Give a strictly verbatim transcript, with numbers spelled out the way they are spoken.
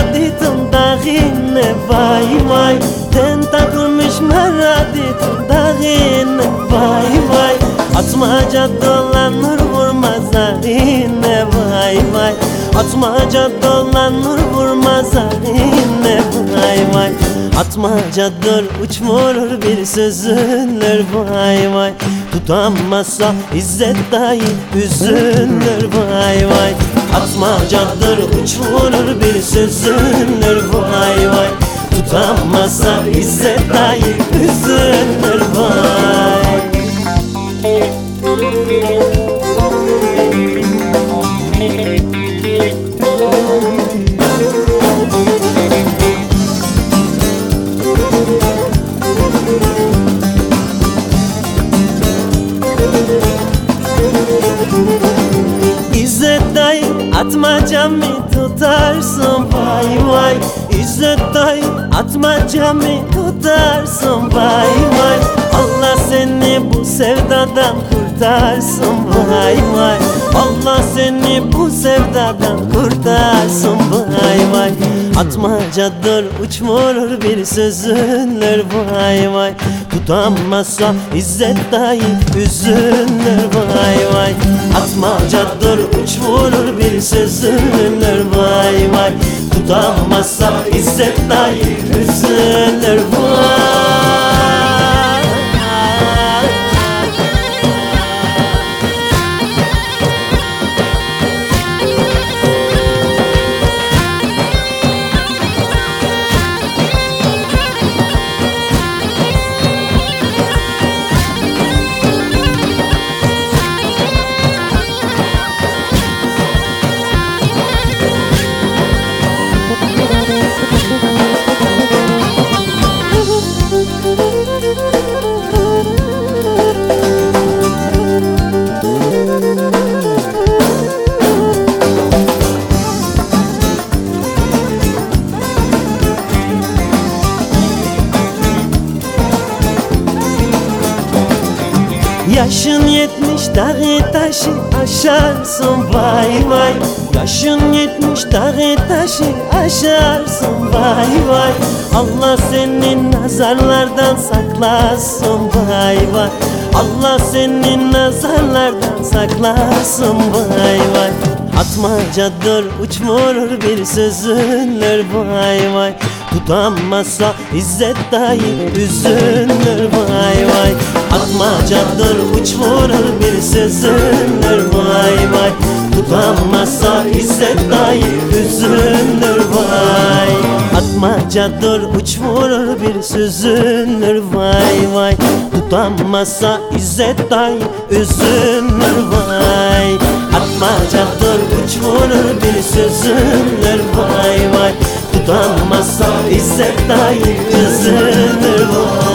meraditim dağine vay vay. Ten takılmış meraditim dağine vay vay. Atmaca dolanır vurmaz zarine vay vay. Atmaca dolanır vurmaz zarine vay vay. Atmacadır uçmurur bir sözünür vay vay. Tutamazsa İzzet dayı üzülür vay vay. Atmacadır uçmurur bir sözünür vay vay. Tutamazsa İzzet dayı üzülür vay. İzzet dayı atmaca mı tutarsın vay vay. İzzet dayı atmaca mı tutarsın vay vay. Allah seni bu sevdadan kurtarsın vay vay. Allah seni bu sevdadan kurtarsın vay vay. Atmacadır uçmurur bir sözünür vay vay. Tutamazsa İzzet dayı üzülür vay vay. Atmacadır uçmurur bir sözünür vay vay. Tutamazsa İzzet dayı üzülür vay. Yaşın yetmiş dağı taşı aşarsın vay vay. Yaşın yetmiş dağı taşı aşarsın vay vay. Allah seni nazarlardan saklasın vay vay. Allah seni nazarlardan saklasın vay vay. Atmacadır uçmurur bir sözünür vay vay. Tutamazsa İzzet dayı üzülür vay vay. Atmacadır uçmurur bir sözünür vay vay. Tutamazsa İzzet dayı üzülür vay. Atmacadır uçmurur bir sözünür vay vay. Tutamazsa İzzet dayı üzülür vay. Atmacadır uçmurur bir sözünür vay vay. Tutamazsa İzzet dayı üzülür vay.